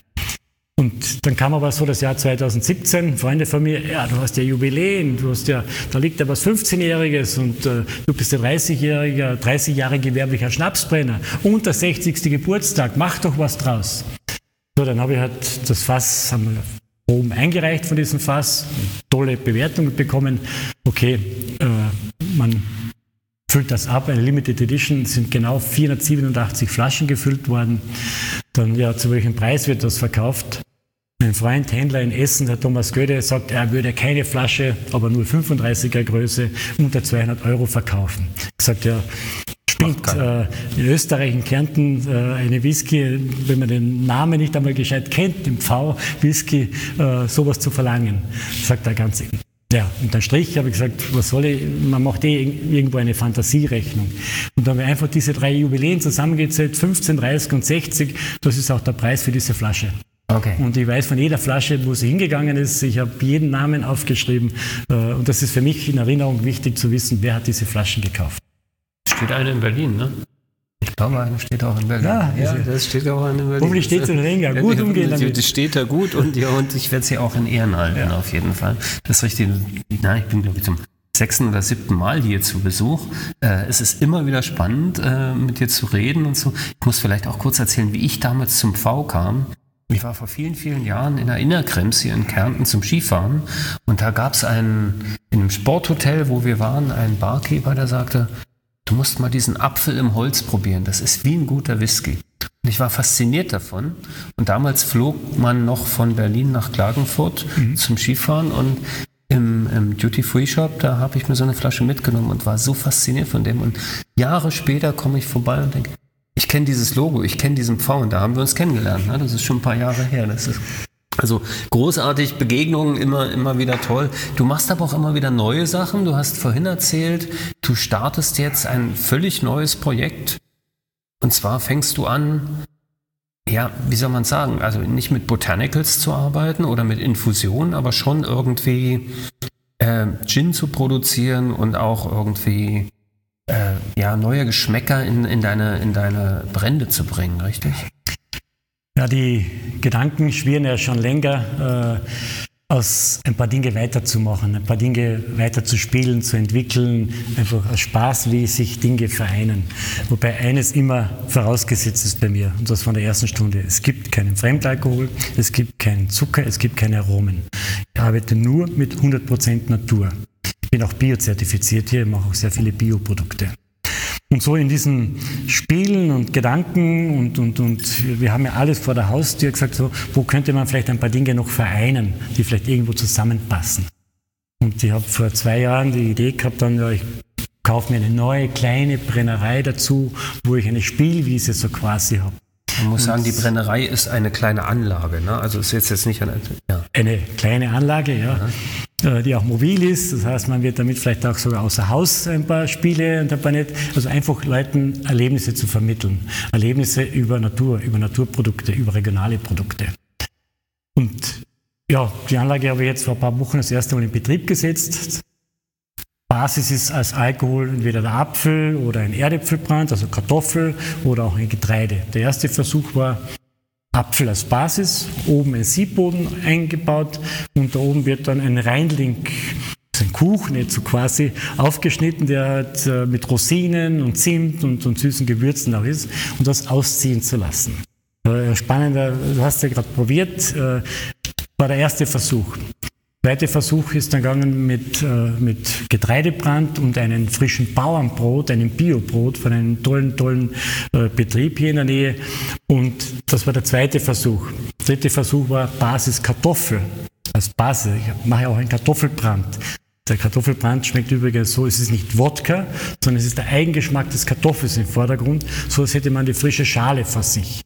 Speaker 3: Und dann kam aber so das Jahr zweitausendsiebzehn, Freunde von mir, ja, du hast ja Jubiläen, du hast ja, da liegt ja was fünfzehnjähriges und äh, du bist der dreißigjährige, dreißig Jahre gewerblicher Schnapsbrenner und der sechzigste Geburtstag, mach doch was draus. So, dann habe ich halt das Fass, haben wir oben eingereicht von diesem Fass, tolle Bewertung bekommen. Okay, äh, man füllt das ab, eine Limited Edition, sind genau vierhundertsiebenundachtzig Flaschen gefüllt worden. Dann, ja, zu welchem Preis wird das verkauft? Mein Freund, Händler in Essen, der Thomas Göde, sagt, er würde keine Flasche, aber nur fünfunddreißiger Größe, unter zweihundert Euro verkaufen. Ich sagte, ja, spinnt äh, in Österreich, in Kärnten, äh, eine Whisky, wenn man den Namen nicht einmal gescheit kennt, im Pfau-Whisky, äh, sowas zu verlangen. Sagt er ganz, ja, und dann Strich habe ich gesagt, was soll ich, man macht eh irgendwo eine Fantasierechnung. Und dann haben wir einfach diese drei Jubiläen zusammengezählt, fünfzehn, dreißig und sechzig, das ist auch der Preis für diese Flasche. Okay. Und ich weiß von jeder Flasche, wo sie hingegangen ist, ich habe jeden Namen aufgeschrieben äh, und das ist für mich in Erinnerung wichtig zu wissen, wer hat diese Flaschen gekauft.
Speaker 1: Steht eine in Berlin, ne? Ich glaube, eine steht auch in Berlin.
Speaker 3: Ja,
Speaker 1: ja das steht auch eine in Berlin.
Speaker 3: Hoffentlich steht es in Ringer. Gut umgehen damit.
Speaker 1: Das steht da gut und, ja, und ich werde sie auch in Ehren halten, ja. Auf jeden Fall. Das ist richtig. Na, ich bin, glaube ich, zum sechsten oder siebten Mal hier zu Besuch. Äh, es ist immer wieder spannend, äh, mit dir zu reden und so. Ich muss vielleicht auch kurz erzählen, wie ich damals zum Pfau kam. Ich war vor vielen, vielen Jahren in der Innerkrems hier in Kärnten zum Skifahren und da gab es einen, in einem Sporthotel, wo wir waren, einen Barkeeper, der sagte, du musst mal diesen Apfel im Holz probieren, das ist wie ein guter Whisky. Und ich war fasziniert davon und damals flog man noch von Berlin nach Klagenfurt mhm. zum Skifahren und im, im Duty-Free-Shop, da habe ich mir so eine Flasche mitgenommen und war so fasziniert von dem und Jahre später komme ich vorbei und denke, ich kenne dieses Logo, ich kenne diesen Pfau und da haben wir uns kennengelernt. Ne? Das ist schon ein paar Jahre her. Das ist also großartig, Begegnungen immer, immer wieder toll. Du machst aber auch immer wieder neue Sachen. Du hast vorhin erzählt, du startest jetzt ein völlig neues Projekt. Und zwar fängst du an, ja, wie soll man sagen, also nicht mit Botanicals zu arbeiten oder mit Infusionen, aber schon irgendwie äh, Gin zu produzieren und auch irgendwie Äh, ja, neue Geschmäcker in, in, deine, in deine Brände zu bringen, richtig?
Speaker 3: Ja, die Gedanken schwirren ja schon länger. Äh, aus ein paar Dinge weiterzumachen, ein paar Dinge weiter zu spielen, zu entwickeln, einfach aus Spaß, wie sich Dinge vereinen. Wobei eines immer vorausgesetzt ist bei mir, und das von der ersten Stunde: Es gibt keinen Fremdalkohol, es gibt keinen Zucker, es gibt keine Aromen. Ich arbeite nur mit hundert Prozent Natur. Ich bin auch biozertifiziert hier, ich mache auch sehr viele Bioprodukte. Und so in diesen Spielen und Gedanken und, und, und wir haben ja alles vor der Haustür gesagt, so, wo könnte man vielleicht ein paar Dinge noch vereinen, die vielleicht irgendwo zusammenpassen. Und ich habe vor zwei Jahren die Idee gehabt, dann, ja, ich kaufe mir eine neue kleine Brennerei dazu, wo ich eine Spielwiese so quasi habe.
Speaker 1: Man muss sagen, die Brennerei ist eine kleine Anlage, ne? Also ist jetzt, jetzt nicht eine, ja.
Speaker 3: eine kleine Anlage, ja, ja, die auch mobil ist. Das heißt, man wird damit vielleicht auch sogar außer Haus ein paar Spiele und ein paar nicht. Also einfach Leuten Erlebnisse zu vermitteln. Erlebnisse über Natur, über Naturprodukte, über regionale Produkte. Und ja, die Anlage habe ich jetzt vor ein paar Wochen das erste Mal in Betrieb gesetzt. Basis ist als Alkohol entweder der Apfel oder ein Erdäpfelbrand, also Kartoffel oder auch ein Getreide. Der erste Versuch war Apfel als Basis, oben ein Siebboden eingebaut und da oben wird dann ein Reinling, ein Kuchen jetzt so quasi, aufgeschnitten, der halt mit Rosinen und Zimt und, und süßen Gewürzen auch ist, und das ausziehen zu lassen. Spannender, du hast ja gerade probiert, war der erste Versuch. Der zweite Versuch ist dann gegangen mit, äh, mit Getreidebrand und einem frischen Bauernbrot, einem Biobrot von einem tollen, tollen äh, Betrieb hier in der Nähe. Und das war der zweite Versuch. Der dritte Versuch war Basis Kartoffel. Als Basis. Ich mache auch einen Kartoffelbrand. Der Kartoffelbrand schmeckt übrigens so, es ist nicht Wodka, sondern es ist der Eigengeschmack des Kartoffels im Vordergrund, so als hätte man die frische Schale vor sich.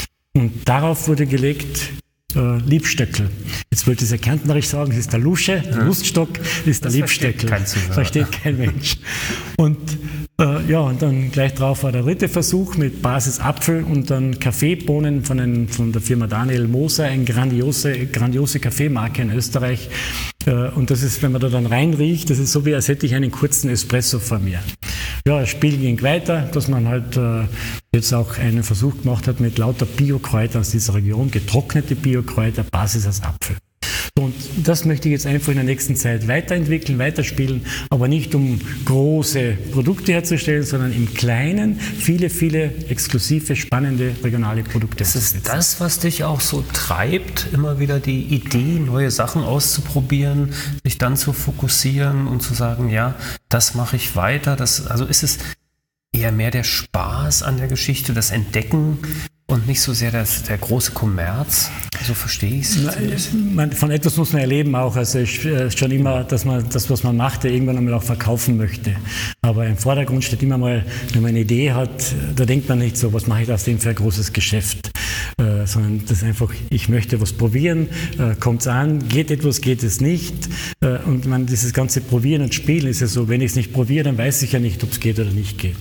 Speaker 3: Und darauf wurde gelegt Äh, Liebstöckel. Jetzt wollte ich es ja kärntnerisch sagen, es ist der Lusche, der ja. Luststock, das ist der das Liebstöckel. Versteht, versteht kein Mensch. Und äh, ja, und dann gleich drauf war der dritte Versuch mit Basis Apfel und dann Kaffeebohnen von, ein, von der Firma Daniel Moser, eine grandiose, grandiose Kaffeemarke in Österreich. Äh, und das ist, wenn man da dann reinriecht, das ist so, wie als hätte ich einen kurzen Espresso vor mir. Ja, das Spiel ging weiter, dass man halt äh, jetzt auch einen Versuch gemacht hat mit lauter Biokräutern aus dieser Region, getrocknete Biokräuter, Basis aus Apfel. Und das möchte ich jetzt einfach in der nächsten Zeit weiterentwickeln, weiterspielen, aber nicht um große Produkte herzustellen, sondern im Kleinen viele, viele exklusive, spannende regionale Produkte.
Speaker 1: Das ist das, was dich auch so treibt, immer wieder die Idee, neue Sachen auszuprobieren, sich dann zu fokussieren und zu sagen, ja, das mache ich weiter. Das, also ist es eher mehr der Spaß an der Geschichte, das Entdecken und nicht so sehr das, der große Kommerz? So verstehe ich es.
Speaker 3: Von etwas muss man erleben auch. Also ich, äh, schon immer, dass man das, was man macht, irgendwann einmal auch verkaufen möchte. Aber im Vordergrund steht immer mal, wenn man eine Idee hat, da denkt man nicht so, was mache ich aus dem für ein großes Geschäft. Äh, sondern das ist einfach, ich möchte was probieren, äh, kommt es an, geht etwas, geht es nicht. Äh, und man, dieses ganze Probieren und Spielen ist ja so, wenn ich es nicht probiere, dann weiß ich ja nicht, ob es geht oder nicht geht.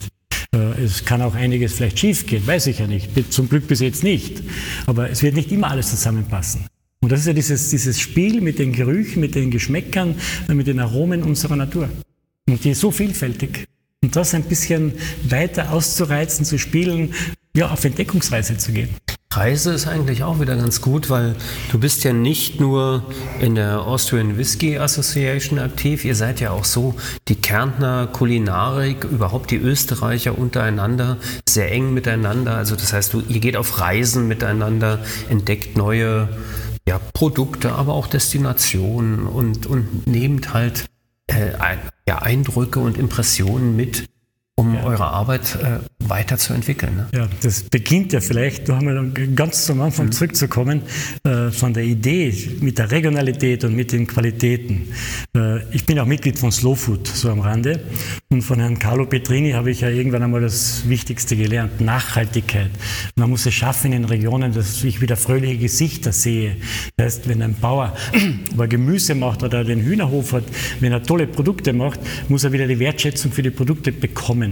Speaker 3: Es kann auch einiges vielleicht schief gehen, weiß ich ja nicht. Zum Glück bis jetzt nicht. Aber es wird nicht immer alles zusammenpassen. Und das ist ja dieses, dieses Spiel mit den Gerüchen, mit den Geschmäckern, mit den Aromen unserer Natur. Und die ist so vielfältig. Und das ein bisschen weiter auszureizen, zu spielen, ja, auf Entdeckungsreise zu gehen.
Speaker 1: Reise ist eigentlich auch wieder ganz gut, weil du bist ja nicht nur in der Austrian Whisky Association aktiv, ihr seid ja auch so die Kärntner Kulinarik, überhaupt die Österreicher untereinander, sehr eng miteinander. Also das heißt, du, ihr geht auf Reisen miteinander, entdeckt neue ja, Produkte, aber auch Destinationen und, und nehmt halt äh, ein, ja, Eindrücke und Impressionen mit, um ja. eure Arbeit äh, weiterzuentwickeln. Ne?
Speaker 3: Ja, das beginnt ja vielleicht, da haben wir dann ganz zum Anfang mhm. zurückzukommen, äh, von der Idee mit der Regionalität und mit den Qualitäten. Äh, ich bin auch Mitglied von Slow Food, so am Rande. Und von Herrn Carlo Petrini habe ich ja irgendwann einmal das Wichtigste gelernt, Nachhaltigkeit. Man muss es schaffen in den Regionen, dass ich wieder fröhliche Gesichter sehe. Das heißt, wenn ein Bauer aber Gemüse macht oder den Hühnerhof hat, wenn er tolle Produkte macht, muss er wieder die Wertschätzung für die Produkte bekommen.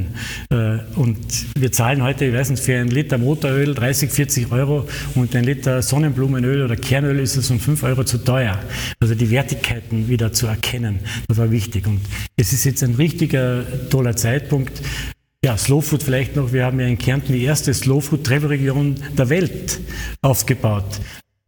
Speaker 3: Und wir zahlen heute, ich weiß nicht, für einen Liter Motoröl dreißig, vierzig Euro und ein Liter Sonnenblumenöl oder Kernöl ist es um fünf Euro zu teuer. Also die Wertigkeiten wieder zu erkennen, das war wichtig. Und es ist jetzt ein richtiger, toller Zeitpunkt. Ja, Slow Food vielleicht noch. Wir haben ja in Kärnten die erste Slow Food Travel Region der Welt aufgebaut.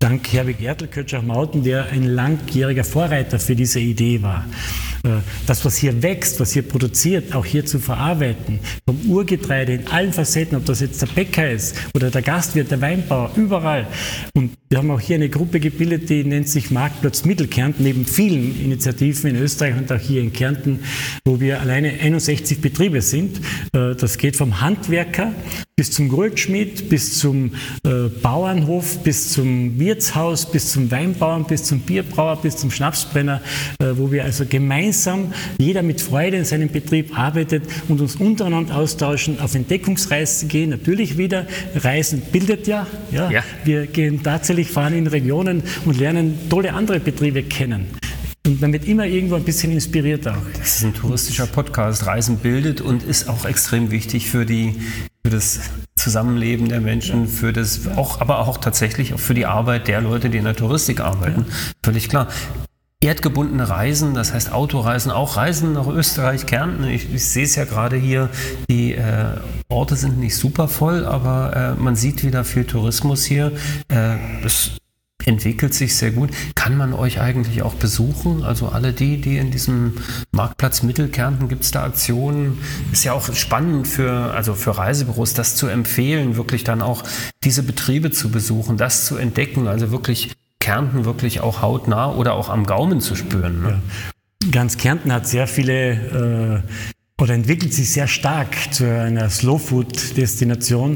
Speaker 3: dank Herwig Ertl-Kötschach-Mauten, der ein langjähriger Vorreiter für diese Idee war. Das, was hier wächst, was hier produziert, auch hier zu verarbeiten, vom Urgetreide in allen Facetten, ob das jetzt der Bäcker ist oder der Gastwirt, der Weinbauer, überall. Und wir haben auch hier eine Gruppe gebildet, die nennt sich Marktplatz Mittelkärnten, neben vielen Initiativen in Österreich und auch hier in Kärnten, wo wir alleine einundsechzig Betriebe sind. Das geht vom Handwerker bis zum Goldschmied, bis zum Bauernhof, bis zum Wirtshaus, bis zum Weinbauern, bis zum Bierbrauer, bis zum Schnapsbrenner, wo wir also gemeinsam jeder mit Freude in seinem Betrieb arbeitet und uns untereinander austauschen, auf Entdeckungsreisen gehen, natürlich wieder. Reisen bildet ja, ja. ja. Wir gehen tatsächlich, fahren in Regionen und lernen tolle andere Betriebe kennen. Und man wird immer irgendwo ein bisschen inspiriert auch.
Speaker 1: Das ist ein touristischer Podcast. Reisen bildet und ist auch extrem wichtig für, die, für das Zusammenleben der Menschen, für das auch, aber auch tatsächlich auch für die Arbeit der Leute, die in der Touristik arbeiten. Ja. Völlig klar. Erdgebundene Reisen, das heißt Autoreisen, auch Reisen nach Österreich, Kärnten. Ich, ich sehe es ja gerade hier, die äh, Orte sind nicht super voll, aber äh, man sieht wieder viel Tourismus hier. Äh, das entwickelt sich sehr gut. Kann man euch eigentlich auch besuchen? Also alle die, die in diesem Marktplatz Mittelkärnten, gibt es da Aktionen? Ist ja auch spannend für, also für Reisebüros, das zu empfehlen, wirklich dann auch diese Betriebe zu besuchen, das zu entdecken, also wirklich Kärnten wirklich auch hautnah oder auch am Gaumen zu spüren. Ne?
Speaker 3: Ja. Ganz Kärnten hat sehr viele äh, oder entwickelt sich sehr stark zu einer Slow-Food-Destination.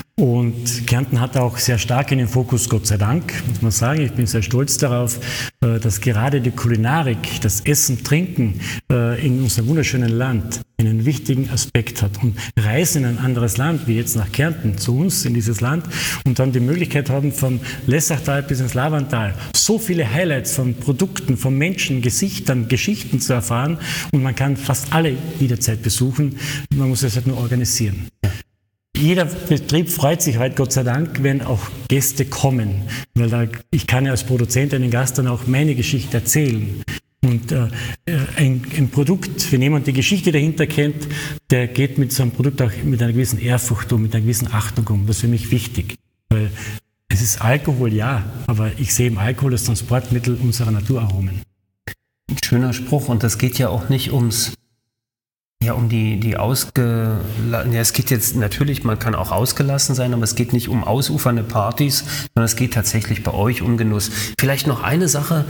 Speaker 3: Und Kärnten hat auch sehr stark in den Fokus, Gott sei Dank, muss man sagen. Ich bin sehr stolz darauf, dass gerade die Kulinarik, das Essen, Trinken in unserem wunderschönen Land einen wichtigen Aspekt hat. Und reisen in ein anderes Land, wie jetzt nach Kärnten, zu uns in dieses Land und dann die Möglichkeit haben, vom Lessachtal bis ins Lavantal so viele Highlights von Produkten, von Menschen, Gesichtern, Geschichten zu erfahren. Und man kann fast alle jederzeit besuchen. Man muss es halt nur organisieren. Jeder Betrieb freut sich heute, Gott sei Dank, wenn auch Gäste kommen. Weil da, ich kann ja als Produzent einen Gast dann auch meine Geschichte erzählen. Und äh, ein, ein Produkt, wenn jemand die Geschichte dahinter kennt, der geht mit so einem Produkt auch mit einer gewissen Ehrfurcht um, mit einer gewissen Achtung um. Das ist für mich wichtig. Weil es ist Alkohol, ja, aber ich sehe im Alkohol das Transportmittel unserer Naturaromen.
Speaker 1: Ein schöner Spruch, und das geht ja auch nicht ums Ja, um die, die ausge... Ja, es geht jetzt natürlich, man kann auch ausgelassen sein, aber es geht nicht um ausufernde Partys, sondern es geht tatsächlich bei euch um Genuss. Vielleicht noch eine Sache,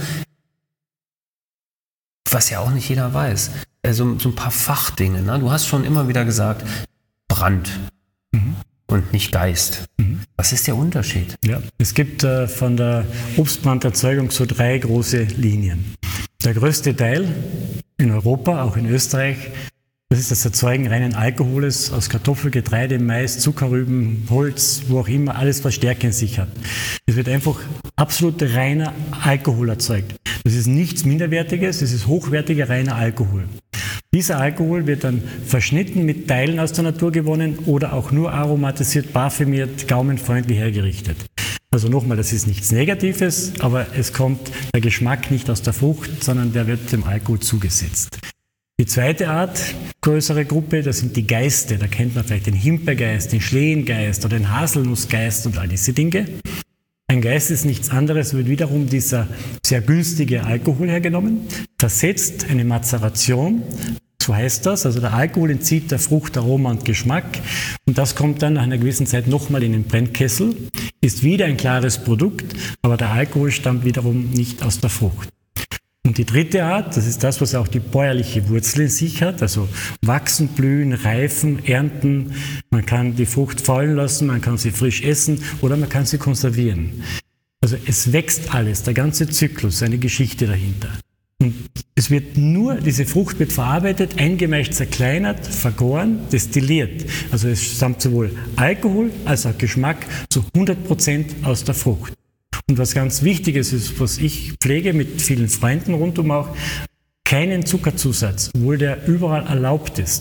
Speaker 1: was ja auch nicht jeder weiß. Also so ein paar Fachdinge. Ne? Du hast schon immer wieder gesagt, Brand mhm. und nicht Geist. Mhm. Was ist der Unterschied?
Speaker 3: Ja, es gibt äh, von der Obstbranderzeugung so drei große Linien. Der größte Teil in Europa, auch in Österreich, das ist das Erzeugen reinen Alkohols aus Kartoffel, Getreide, Mais, Zuckerrüben, Holz, wo auch immer, alles, was Stärke in sich hat. Es wird einfach absolut reiner Alkohol erzeugt. Das ist nichts Minderwertiges, es ist hochwertiger reiner Alkohol. Dieser Alkohol wird dann verschnitten, mit Teilen aus der Natur gewonnen oder auch nur aromatisiert, parfümiert, gaumenfreundlich hergerichtet. Also nochmal, das ist nichts Negatives, aber es kommt der Geschmack nicht aus der Frucht, sondern der wird dem Alkohol zugesetzt. Die zweite Art, größere Gruppe, das sind die Geiste. Da kennt man vielleicht den Himbeergeist, den Schlehengeist oder den Haselnussgeist und all diese Dinge. Ein Geist ist nichts anderes, wird wiederum dieser sehr günstige Alkohol hergenommen, versetzt eine Mazeration, so heißt das, also der Alkohol entzieht der Frucht Aroma und Geschmack und das kommt dann nach einer gewissen Zeit nochmal in den Brennkessel, ist wieder ein klares Produkt, aber der Alkohol stammt wiederum nicht aus der Frucht. Und die dritte Art, das ist das, was auch die bäuerliche Wurzel in sich hat, also wachsen, blühen, reifen, ernten. Man kann die Frucht faulen lassen, man kann sie frisch essen oder man kann sie konservieren. Also es wächst alles, der ganze Zyklus, eine Geschichte dahinter. Und es wird nur, diese Frucht wird verarbeitet, eingemeischt, zerkleinert, vergoren, destilliert. Also es stammt sowohl Alkohol als auch Geschmack zu hundert Prozent aus der Frucht. Und was ganz Wichtiges ist, was ich pflege mit vielen Freunden rundum auch, keinen Zuckerzusatz, obwohl der überall erlaubt ist.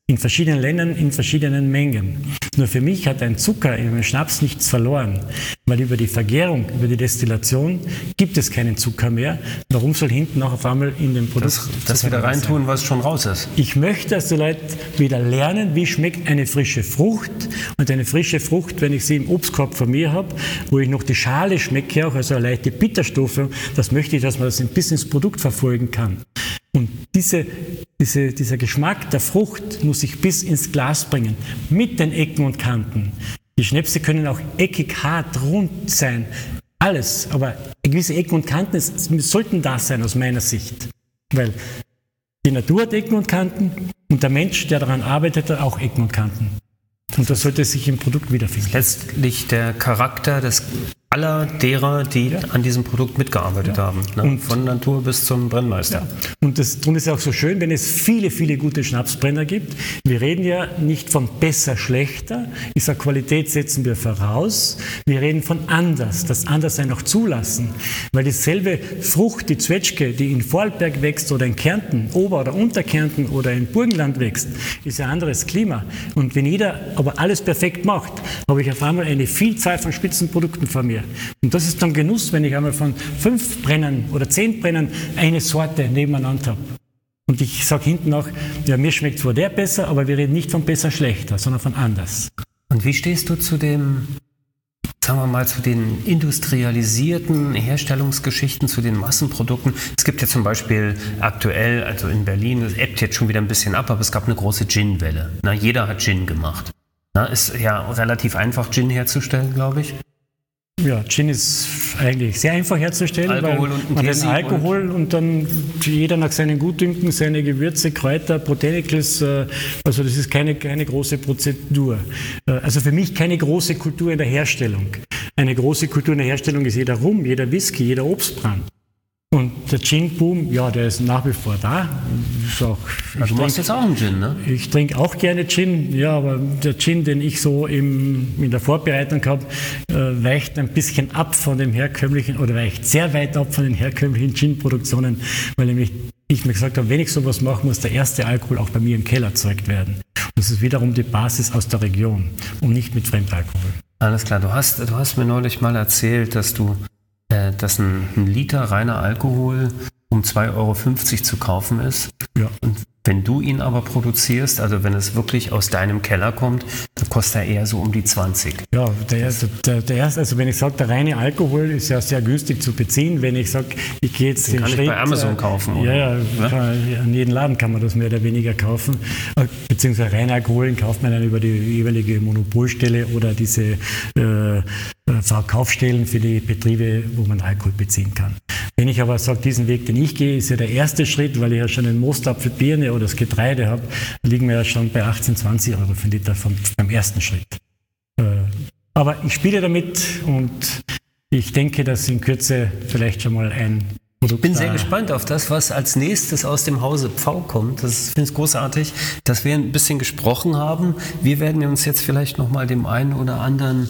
Speaker 3: In verschiedenen Ländern, in verschiedenen Mengen. Nur für mich hat ein Zucker im Schnaps nichts verloren, weil über die Vergärung, über die Destillation gibt es keinen Zucker mehr. Warum soll hinten noch auf einmal in dem Produkt
Speaker 1: das, das wieder reintun, sein? Was schon raus ist?
Speaker 3: Ich möchte, dass die Leute wieder lernen, wie schmeckt eine frische Frucht. Und eine frische Frucht, wenn ich sie im Obstkorb von mir habe, wo ich noch die Schale schmecke, auch also eine leichte Bitterstoffe, das möchte ich, dass man das ein bisschen ins Produkt verfolgen kann. Und diese, diese, dieser Geschmack der Frucht muss ich bis ins Glas bringen, mit den Ecken und Kanten. Die Schnäpse können auch eckig, hart, rund sein, alles. Aber gewisse Ecken und Kanten es, sollten da sein aus meiner Sicht. Weil die Natur hat Ecken und Kanten und der Mensch, der daran arbeitet, hat auch Ecken und Kanten. Und das sollte sich im Produkt wiederfinden.
Speaker 1: Letztlich der Charakter des aller derer, die ja. an diesem Produkt mitgearbeitet ja. haben. Ne? Und von Natur bis zum Brennmeister. Ja.
Speaker 3: Und das darum ist es auch so schön, wenn es viele, viele gute Schnapsbrenner gibt. Wir reden ja nicht von besser, schlechter. Ich sage, Qualität setzen wir voraus. Wir reden von anders, das Anderssein auch zulassen. Weil dieselbe Frucht, die Zwetschge, die in Vorarlberg wächst oder in Kärnten, Ober- oder Unterkärnten oder in Burgenland wächst, ist ein anderes Klima. Und wenn jeder aber alles perfekt macht, habe ich auf einmal eine Vielzahl von Spitzenprodukten vor mir. Und das ist dann Genuss, wenn ich einmal von fünf Brennern oder zehn Brennern eine Sorte nebeneinander habe. Und ich sage hinten auch, ja, mir schmeckt zwar der besser, aber wir reden nicht von besser, schlechter, sondern von anders.
Speaker 1: Und wie stehst du zu dem, sagen wir mal, zu den industrialisierten Herstellungsgeschichten, zu den Massenprodukten? Es gibt ja zum Beispiel aktuell, also in Berlin, das ebbt jetzt schon wieder ein bisschen ab, aber es gab eine große Gin-Welle. Na, jeder hat Gin gemacht. Na, ist ja relativ einfach, Gin herzustellen, glaube ich.
Speaker 3: Ja, Gin ist eigentlich sehr einfach herzustellen,
Speaker 1: Alkohol
Speaker 3: weil
Speaker 1: und
Speaker 3: man den Alkohol und, und dann jeder nach seinen Gutdünken seine Gewürze, Kräuter, Botanicals, also das ist keine, keine große Prozedur. Also für mich keine große Kultur in der Herstellung. Eine große Kultur in der Herstellung ist jeder Rum, jeder Whisky, jeder Obstbrand. Und der Gin-Boom, ja, der ist nach wie vor da. Ist auch,
Speaker 1: du trink, machst jetzt auch einen Gin, ne?
Speaker 3: Ich trinke auch gerne Gin, ja, aber der Gin, den ich so im, in der Vorbereitung habe, äh, weicht ein bisschen ab von dem herkömmlichen, oder weicht sehr weit ab von den herkömmlichen Gin-Produktionen, weil nämlich ich mir gesagt habe, wenn ich sowas mache, muss der erste Alkohol auch bei mir im Keller erzeugt werden. Und das ist wiederum die Basis aus der Region und nicht mit Fremdalkohol.
Speaker 1: Alles klar, du hast, du hast mir neulich mal erzählt, dass du Äh, dass ein, ein Liter reiner Alkohol um zwei Euro fünfzig zu kaufen ist.
Speaker 3: Ja.
Speaker 1: Und wenn du ihn aber produzierst, also wenn es wirklich aus deinem Keller kommt, dann kostet er eher so um die zwanzig.
Speaker 3: Ja, der, der, der erste, also wenn ich sage, der reine Alkohol ist ja sehr günstig zu beziehen. Wenn ich sage, ich gehe jetzt den,
Speaker 1: den kann
Speaker 3: Schritt,
Speaker 1: ich bei Amazon
Speaker 3: äh, kaufen,
Speaker 1: oder?
Speaker 3: Ja, ja, kann, an jedem Laden kann man das mehr oder weniger kaufen. Beziehungsweise reine Alkohol kauft man dann über die jeweilige Monopolstelle oder diese äh, Verkaufsstellen für die Betriebe, wo man Alkohol beziehen kann. Wenn ich aber sage, diesen Weg, den ich gehe, ist ja der erste Schritt, weil ich ja schon den Mostapfel, Birne oder das Getreide habe, liegen wir ja schon bei achtzehn, zwanzig Euro für den Liter vom, beim ersten Schritt. Äh, aber ich spiele damit und ich denke, dass in Kürze vielleicht schon mal ein Produkt.
Speaker 1: Ich bin sehr gespannt auf das, was als nächstes aus dem Hause Pfau kommt. Das finde ich großartig, dass wir ein bisschen gesprochen haben. Wir werden uns jetzt vielleicht noch mal dem einen oder anderen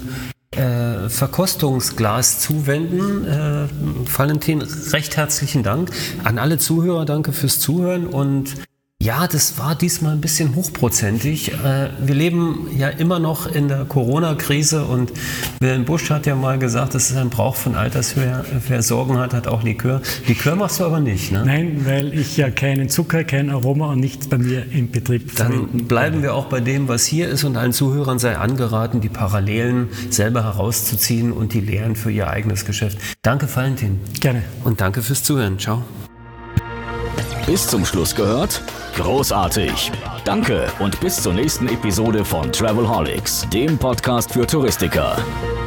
Speaker 1: Äh, Verkostungsglas zuwenden. Äh, Valentin, recht herzlichen Dank. An alle Zuhörer, danke fürs Zuhören und ja, das war diesmal ein bisschen hochprozentig. Äh, wir leben ja immer noch in der Corona-Krise und Wilhelm Busch hat ja mal gesagt, das ist ein Brauch von Alters, wer, wer Sorgen hat, hat auch Likör. Likör machst du aber nicht, ne?
Speaker 3: Nein, weil ich ja keinen Zucker, kein Aroma und nichts bei mir im Betrieb
Speaker 1: Dann bleiben wir auch bei dem, was hier ist und allen Zuhörern sei angeraten, die Parallelen selber herauszuziehen und die Lehren für ihr eigenes Geschäft. Danke, Valentin.
Speaker 3: Gerne.
Speaker 1: Und danke fürs Zuhören. Ciao.
Speaker 2: Bis zum Schluss gehört? Großartig! Danke und bis zur nächsten Episode von Travelholics, dem Podcast für Touristiker.